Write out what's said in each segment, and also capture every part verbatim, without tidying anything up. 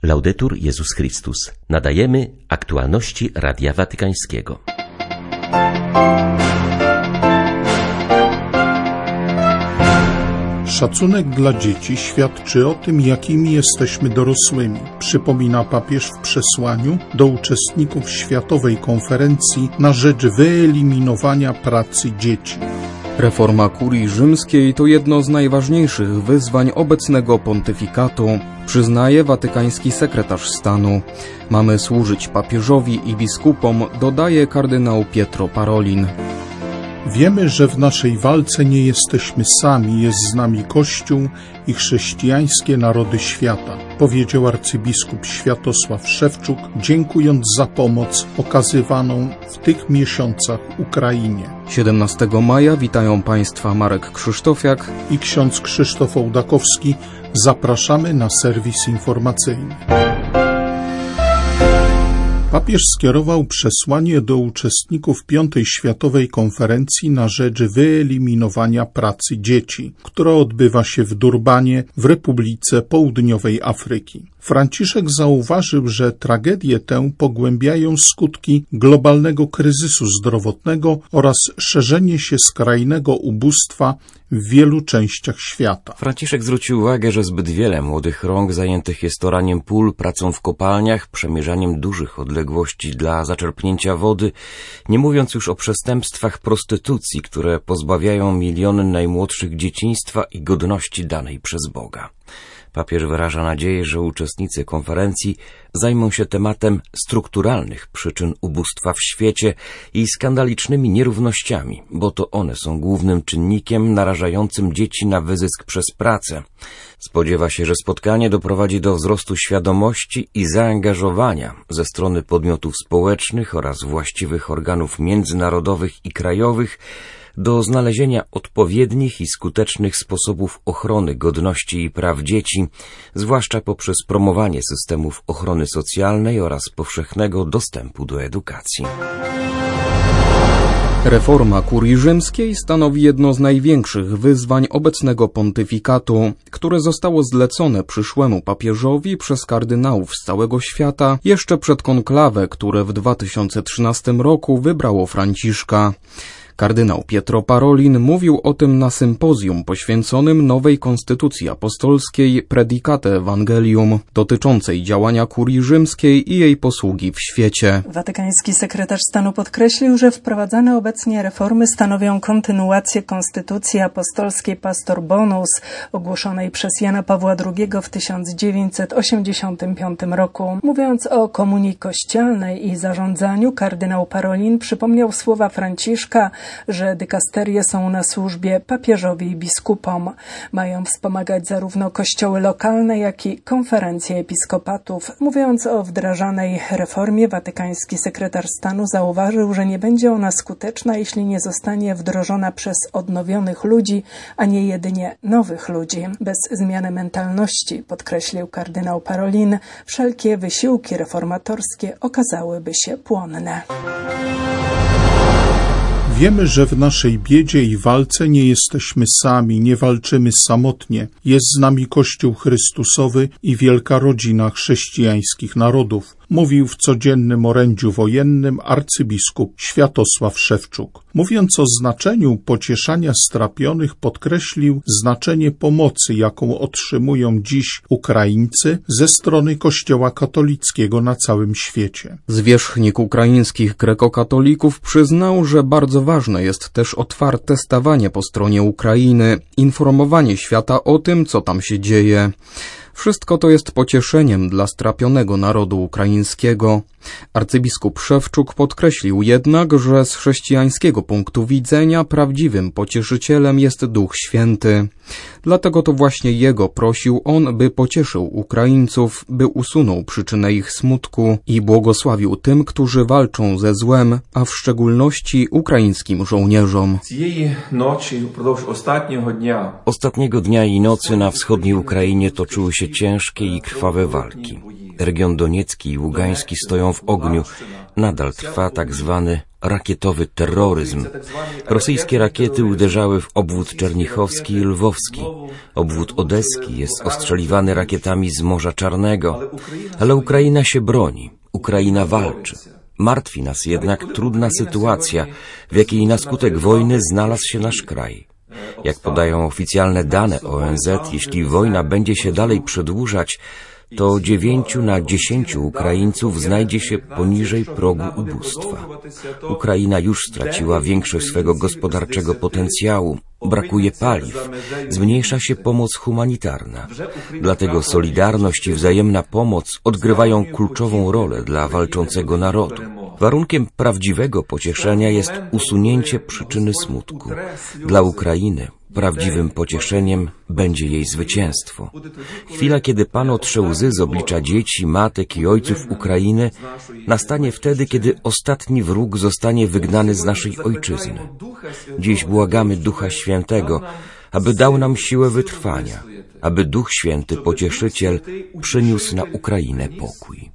Laudetur Jezus Chrystus. Nadajemy aktualności Radia Watykańskiego. Szacunek dla dzieci świadczy o tym, jakimi jesteśmy dorosłymi, przypomina papież w przesłaniu do uczestników Światowej Konferencji na rzecz wyeliminowania pracy dzieci. Reforma kurii rzymskiej to jedno z najważniejszych wyzwań obecnego pontyfikatu, przyznaje watykański sekretarz stanu. Mamy służyć papieżowi i biskupom, dodaje kardynał Pietro Parolin. Wiemy, że w naszej walce nie jesteśmy sami, jest z nami Kościół i chrześcijańskie narody świata, powiedział arcybiskup Światosław Szewczuk, dziękując za pomoc okazywaną w tych miesiącach Ukrainie. siedemnastego maja witają Państwa Marek Krzysztofiak i ksiądz Krzysztof Ołdakowski. Zapraszamy na serwis informacyjny. Papież skierował przesłanie do uczestników Piątej Światowej Konferencji na rzecz wyeliminowania pracy dzieci, która odbywa się w Durbanie w Republice Południowej Afryki. Franciszek zauważył, że tragedię tę pogłębiają skutki globalnego kryzysu zdrowotnego oraz szerzenie się skrajnego ubóstwa w wielu częściach świata. Franciszek zwrócił uwagę, że zbyt wiele młodych rąk zajętych jest oraniem pól, pracą w kopalniach, przemierzaniem dużych odległości dla zaczerpnięcia wody, nie mówiąc już o przestępstwach prostytucji, które pozbawiają miliony najmłodszych dzieciństwa i godności danej przez Boga. Papież wyraża nadzieję, że uczestnicy konferencji zajmą się tematem strukturalnych przyczyn ubóstwa w świecie i skandalicznymi nierównościami, bo to one są głównym czynnikiem narażającym dzieci na wyzysk przez pracę. Spodziewa się, że spotkanie doprowadzi do wzrostu świadomości i zaangażowania ze strony podmiotów społecznych oraz właściwych organów międzynarodowych i krajowych do znalezienia odpowiednich i skutecznych sposobów ochrony godności i praw dzieci, zwłaszcza poprzez promowanie systemów ochrony socjalnej oraz powszechnego dostępu do edukacji. Reforma kurii rzymskiej stanowi jedno z największych wyzwań obecnego pontyfikatu, które zostało zlecone przyszłemu papieżowi przez kardynałów z całego świata jeszcze przed konklawę, które w dwa tysiące trzynastym roku wybrało Franciszka. Kardynał Pietro Parolin mówił o tym na sympozjum poświęconym nowej konstytucji apostolskiej Predicate Evangelium, dotyczącej działania kurii rzymskiej i jej posługi w świecie. Watykański sekretarz stanu podkreślił, że wprowadzane obecnie reformy stanowią kontynuację konstytucji apostolskiej Pastor Bonus, ogłoszonej przez Jana Pawła drugiego w tysiąc dziewięćset osiemdziesiątym piątym roku. Mówiąc o komunii kościelnej i zarządzaniu, kardynał Parolin przypomniał słowa Franciszka, że dykasterie są na służbie papieżowi i biskupom. Mają wspomagać zarówno kościoły lokalne, jak i konferencje episkopatów. Mówiąc o wdrażanej reformie, watykański sekretarz stanu zauważył, że nie będzie ona skuteczna, jeśli nie zostanie wdrożona przez odnowionych ludzi, a nie jedynie nowych ludzi. Bez zmiany mentalności, podkreślił kardynał Parolin, wszelkie wysiłki reformatorskie okazałyby się płonne. Wiemy, że w naszej biedzie i walce nie jesteśmy sami, nie walczymy samotnie. Jest z nami Kościół Chrystusowy i wielka rodzina chrześcijańskich narodów, mówił w codziennym orędziu wojennym arcybiskup Światosław Szewczuk. Mówiąc o znaczeniu pocieszania strapionych, podkreślił znaczenie pomocy, jaką otrzymują dziś Ukraińcy ze strony Kościoła katolickiego na całym świecie. Zwierzchnik ukraińskich grekokatolików przyznał, że bardzo ważne jest też otwarte stawanie po stronie Ukrainy, informowanie świata o tym, co tam się dzieje. Wszystko to jest pocieszeniem dla strapionego narodu ukraińskiego. Arcybiskup Szewczuk podkreślił jednak, że z chrześcijańskiego punktu widzenia prawdziwym pocieszycielem jest Duch Święty. Dlatego to właśnie Jego prosił on, by pocieszył Ukraińców, by usunął przyczynę ich smutku i błogosławił tym, którzy walczą ze złem, a w szczególności ukraińskim żołnierzom. Ostatniego dnia i nocy na wschodniej Ukrainie toczyły się ciężkie i krwawe walki. Region Doniecki i Ługański stoją w ogniu. Nadal trwa tak zwany rakietowy terroryzm. Rosyjskie rakiety uderzały w obwód czernichowski i lwowski. Obwód odeski jest ostrzeliwany rakietami z Morza Czarnego. Ale Ukraina się broni. Ukraina walczy. Martwi nas jednak trudna sytuacja, w jakiej na skutek wojny znalazł się nasz kraj. Jak podają oficjalne dane O N Z, jeśli wojna będzie się dalej przedłużać, to dziewięciu na dziesięciu Ukraińców znajdzie się poniżej progu ubóstwa. Ukraina już straciła większość swego gospodarczego potencjału, brakuje paliw, zmniejsza się pomoc humanitarna. Dlatego solidarność i wzajemna pomoc odgrywają kluczową rolę dla walczącego narodu. Warunkiem prawdziwego pocieszenia jest usunięcie przyczyny smutku. Dla Ukrainy prawdziwym pocieszeniem będzie jej zwycięstwo. Chwila, kiedy Pan otrze łzy z oblicza dzieci, matek i ojców Ukrainy, nastanie wtedy, kiedy ostatni wróg zostanie wygnany z naszej ojczyzny. Dziś błagamy Ducha Świętego, aby dał nam siłę wytrwania, aby Duch Święty, Pocieszyciel, przyniósł na Ukrainę pokój.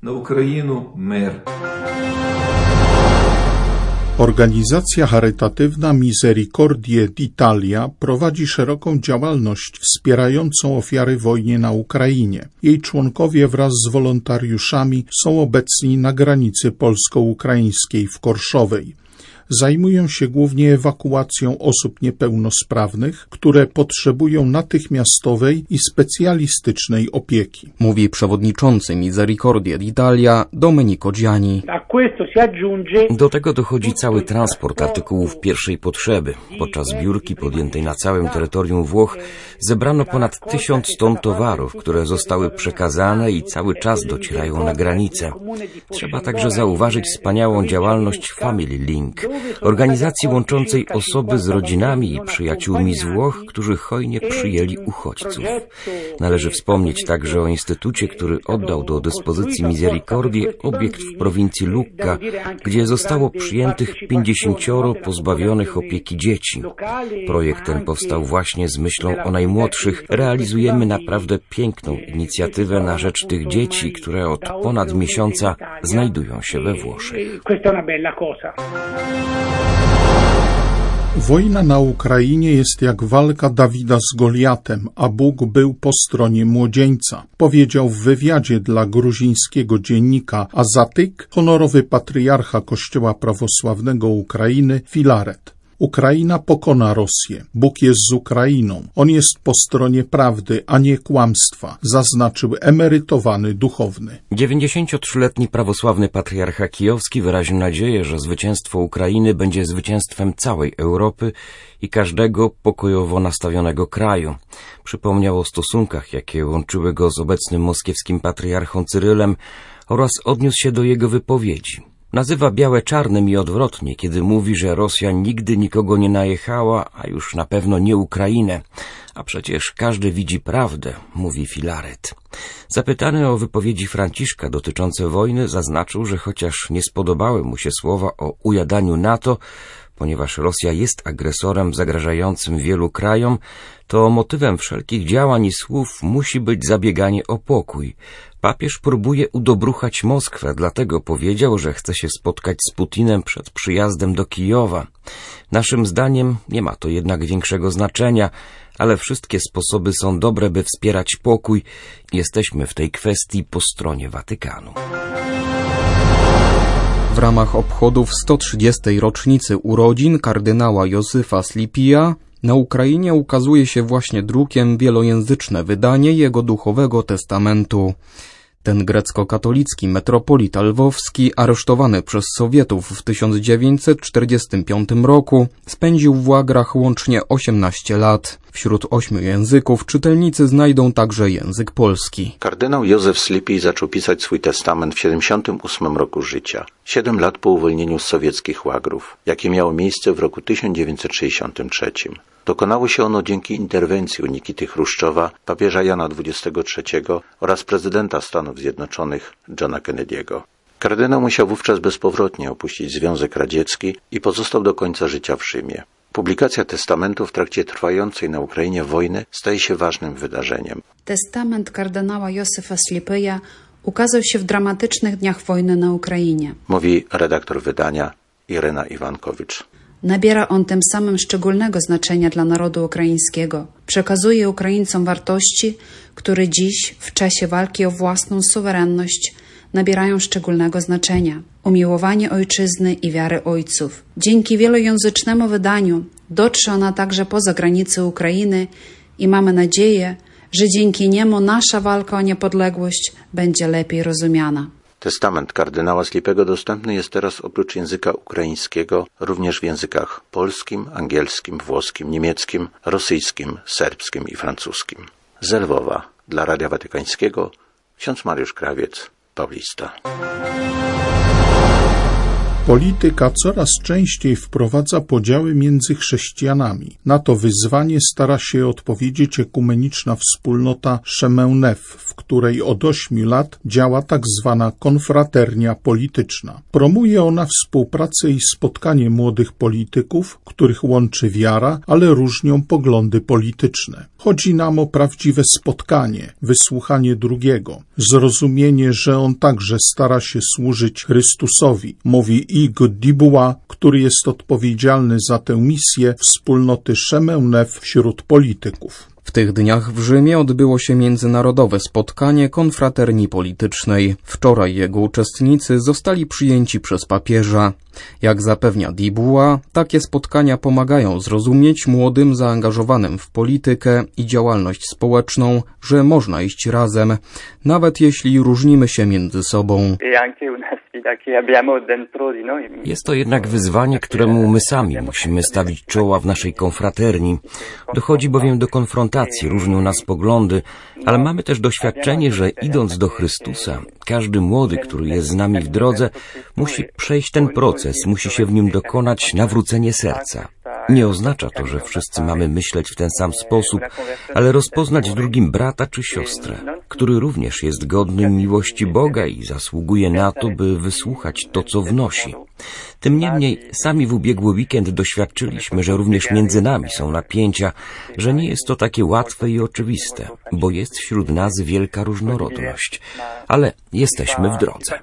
Organizacja charytatywna Misericordie d'Italia prowadzi szeroką działalność wspierającą ofiary wojny na Ukrainie. Jej członkowie wraz z wolontariuszami są obecni na granicy polsko-ukraińskiej w Korszowej. Zajmują się głównie ewakuacją osób niepełnosprawnych, które potrzebują natychmiastowej i specjalistycznej opieki. Mówi przewodniczący Misericordie d'Italia Domenico Gianni. Do tego dochodzi cały transport artykułów pierwszej potrzeby. Podczas zbiórki podjętej na całym terytorium Włoch zebrano ponad tysiąc ton towarów, które zostały przekazane i cały czas docierają na granicę. Trzeba także zauważyć wspaniałą działalność Family Link, organizacji łączącej osoby z rodzinami i przyjaciółmi z Włoch, którzy hojnie przyjęli uchodźców. Należy wspomnieć także o instytucie, który oddał do dyspozycji Misericordii obiekt w prowincji Lucca, gdzie zostało przyjętych pięćdziesięcioro pozbawionych opieki dzieci. Projekt ten powstał właśnie z myślą o najmłodszych. Realizujemy naprawdę piękną inicjatywę na rzecz tych dzieci, które od ponad miesiąca znajdują się we Włoszech. Wojna na Ukrainie jest jak walka Dawida z Goliatem, a Bóg był po stronie młodzieńca, powiedział w wywiadzie dla gruzińskiego dziennika Azatyk honorowy patriarcha Kościoła Prawosławnego Ukrainy Filaret. Ukraina pokona Rosję. Bóg jest z Ukrainą. On jest po stronie prawdy, a nie kłamstwa, zaznaczył emerytowany duchowny. dziewięćdziesięciotrzyletni prawosławny patriarcha kijowski wyraził nadzieję, że zwycięstwo Ukrainy będzie zwycięstwem całej Europy i każdego pokojowo nastawionego kraju. Przypomniał o stosunkach, jakie łączyły go z obecnym moskiewskim patriarchą Cyrylem oraz odniósł się do jego wypowiedzi. Nazywa białe czarnym i odwrotnie, kiedy mówi, że Rosja nigdy nikogo nie najechała, a już na pewno nie Ukrainę. A przecież każdy widzi prawdę, mówi Filaret. Zapytany o wypowiedzi Franciszka dotyczące wojny, zaznaczył, że chociaż nie spodobały mu się słowa o ujadaniu NATO, ponieważ Rosja jest agresorem zagrażającym wielu krajom, to motywem wszelkich działań i słów musi być zabieganie o pokój. Papież próbuje udobruchać Moskwę, dlatego powiedział, że chce się spotkać z Putinem przed przyjazdem do Kijowa. Naszym zdaniem nie ma to jednak większego znaczenia, ale wszystkie sposoby są dobre, by wspierać pokój. Jesteśmy w tej kwestii po stronie Watykanu. W ramach obchodów sto trzydziestej rocznicy urodzin kardynała Józefa Slipija na Ukrainie ukazuje się właśnie drukiem wielojęzyczne wydanie jego duchowego testamentu. Ten grecko-katolicki metropolita lwowski, aresztowany przez Sowietów w tysiąc dziewięćset czterdziestym piątym roku, spędził w łagrach łącznie osiemnaście lat. Wśród ośmiu języków czytelnicy znajdą także język polski. Kardynał Józef Slipij zaczął pisać swój testament w siedemdziesiątym ósmym roku życia, siedem lat po uwolnieniu z sowieckich łagrów, jakie miało miejsce w roku tysiąc dziewięćset sześćdziesiątym trzecim. Dokonało się ono dzięki interwencji u Nikity Chruszczowa, papieża Jana dwudziestego trzeciego oraz prezydenta Stanów Zjednoczonych Johna Kennedy'ego. Kardynał musiał wówczas bezpowrotnie opuścić Związek Radziecki i pozostał do końca życia w Rzymie. Publikacja testamentu w trakcie trwającej na Ukrainie wojny staje się ważnym wydarzeniem. Testament kardynała Józefa Slipija ukazał się w dramatycznych dniach wojny na Ukrainie. Mówi redaktor wydania Irena Iwankowicz. Nabiera on tym samym szczególnego znaczenia dla narodu ukraińskiego. Przekazuje Ukraińcom wartości, które dziś, w czasie walki o własną suwerenność, nabierają szczególnego znaczenia. Umiłowanie ojczyzny i wiary ojców. Dzięki wielojęzycznemu wydaniu dotrze ona także poza granice Ukrainy i mamy nadzieję, że dzięki niemu nasza walka o niepodległość będzie lepiej rozumiana. Testament kardynała Slipego dostępny jest teraz oprócz języka ukraińskiego również w językach polskim, angielskim, włoskim, niemieckim, rosyjskim, serbskim i francuskim. Z Lwowa dla Radia Watykańskiego ksiądz Mariusz Krawiec, Paulista. Polityka coraz częściej wprowadza podziały między chrześcijanami. Na to wyzwanie stara się odpowiedzieć ekumeniczna wspólnota Szemełnew, w której od ośmiu lat działa tak zwana konfraternia polityczna. Promuje ona współpracę i spotkanie młodych polityków, których łączy wiara, ale różnią poglądy polityczne. Chodzi nam o prawdziwe spotkanie, wysłuchanie drugiego, zrozumienie, że on także stara się służyć Chrystusowi, mówi Igor Dibuła, który jest odpowiedzialny za tę misję wspólnoty Szemełnew wśród polityków. W tych dniach w Rzymie odbyło się międzynarodowe spotkanie konfraterni politycznej. Wczoraj jego uczestnicy zostali przyjęci przez papieża. Jak zapewnia Dibuła, takie spotkania pomagają zrozumieć młodym zaangażowanym w politykę i działalność społeczną, że można iść razem, nawet jeśli różnimy się między sobą. Jest to jednak wyzwanie, któremu my sami musimy stawić czoła w naszej konfraterni. Dochodzi bowiem do konfrontacji, różnią nas poglądy, ale mamy też doświadczenie, że idąc do Chrystusa, każdy młody, który jest z nami w drodze, musi przejść ten proces, musi się w nim dokonać nawrócenie serca. Nie oznacza to, że wszyscy mamy myśleć w ten sam sposób, ale rozpoznać w drugim brata czy siostrę, który również jest godny miłości Boga i zasługuje na to, by wysłuchać to, co wnosi. Tym niemniej sami w ubiegły weekend doświadczyliśmy, że również między nami są napięcia, że nie jest to takie łatwe i oczywiste, bo jest wśród nas wielka różnorodność, ale jesteśmy w drodze.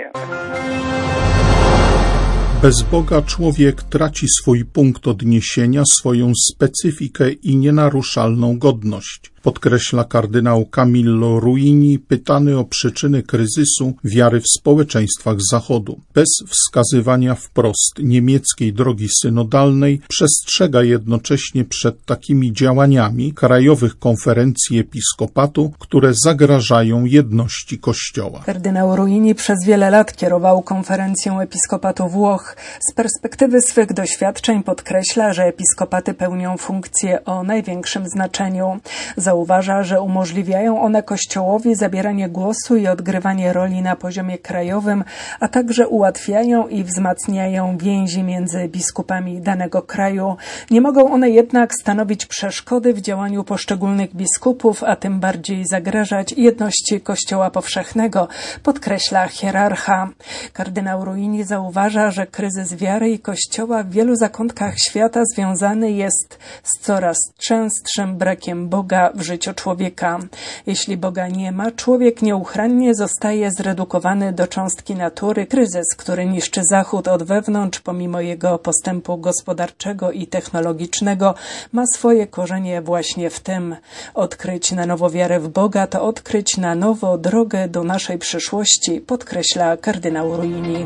Bez Boga człowiek traci swój punkt odniesienia, swoją specyfikę i nienaruszalną godność, podkreśla kardynał Camillo Ruini, pytany o przyczyny kryzysu wiary w społeczeństwach Zachodu. Bez wskazywania wprost niemieckiej drogi synodalnej przestrzega jednocześnie przed takimi działaniami krajowych konferencji episkopatu, które zagrażają jedności Kościoła. Kardynał Ruini przez wiele lat kierował konferencją episkopatu Włoch. Z perspektywy swych doświadczeń podkreśla, że episkopaty pełnią funkcję o największym znaczeniu. Zauważa, że umożliwiają one Kościołowi zabieranie głosu i odgrywanie roli na poziomie krajowym, a także ułatwiają i wzmacniają więzi między biskupami danego kraju. Nie mogą one jednak stanowić przeszkody w działaniu poszczególnych biskupów, a tym bardziej zagrażać jedności Kościoła powszechnego, podkreśla hierarcha. Kardynał Ruini zauważa, że kryzys wiary i Kościoła w wielu zakątkach świata związany jest z coraz częstszym brakiem Boga w życiu człowieka. Jeśli Boga nie ma, człowiek nieuchronnie zostaje zredukowany do cząstki natury. Kryzys, który niszczy Zachód od wewnątrz, pomimo jego postępu gospodarczego i technologicznego, ma swoje korzenie właśnie w tym. Odkryć na nowo wiarę w Boga to odkryć na nowo drogę do naszej przyszłości, podkreśla kardynał Ruini.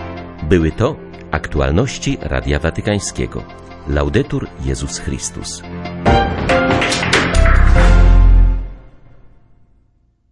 Były to aktualności Radia Watykańskiego. Laudetur Jezus Chrystus.